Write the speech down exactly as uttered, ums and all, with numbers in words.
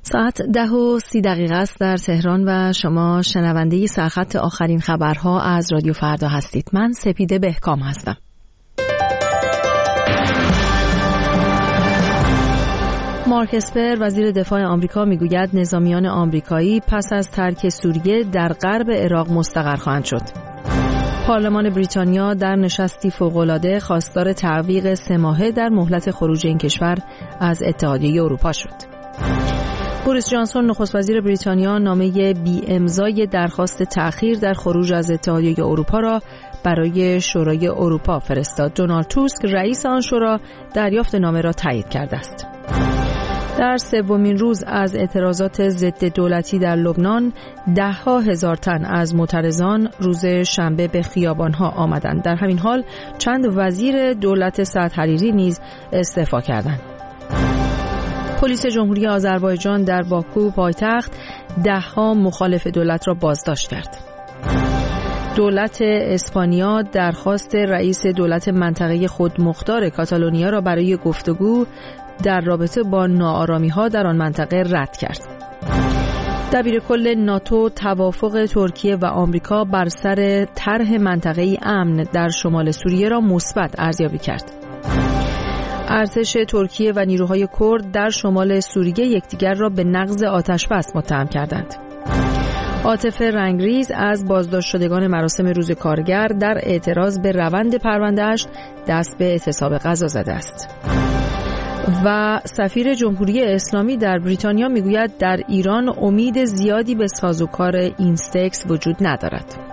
ساعت ده و سی دقیقه است در تهران و شما شنونده سرخط آخرین خبرها از رادیو فردا هستید. من سپیده بهکام هستم. مارک اسپر وزیر دفاع آمریکا میگوید نظامیان آمریکایی پس از ترک سوریه در غرب عراق مستقر خواهند شد. پارلمان بریتانیا در نشستی فوق‌العاده خواستار تعویق سه ماهه در مهلت خروج این کشور از اتحادیه اروپا شد. بوریس جانسون نخست وزیر بریتانیا نامه بی امضای درخواست تأخیر در خروج از اتحادیه اروپا را برای شورای اروپا فرستاد. دونالد توسک رئیس آن شورا دریافت نامه را تایید کرده است. در سومین روز از اعتراضات ضد دولتی در لبنان ده‌ها هزار تن از معترضان روز شنبه به خیابان‌ها آمدند. در همین حال چند وزیر دولت سعد حریری نیز استعفا کردند. پلیس جمهوری آذربایجان در باکو پایتخت ده‌ها مخالف دولت را بازداشت کرد. دولت اسپانیا درخواست رئیس دولت منطقه خودمختار کاتالونیا را برای گفتگو در رابطه با ناآرامی‌ها در آن منطقه رد کرد. دبیرکل ناتو توافق ترکیه و آمریکا بر سر طرح منطقه‌ای امن در شمال سوریه را مثبت ارزیابی کرد. ارتش ترکیه و نیروهای کرد در شمال سوریه یکدیگر را به نقض آتشبس متهم کردند. عاطف رنگریز از بازداشت شدگان مراسم روز کارگر در اعتراض به روند پرونده‌اش دست به اعتصاب غذا زده است. و سفیر جمهوری اسلامی در بریتانیا میگوید در ایران امید زیادی به سازوکار اینستکس وجود ندارد.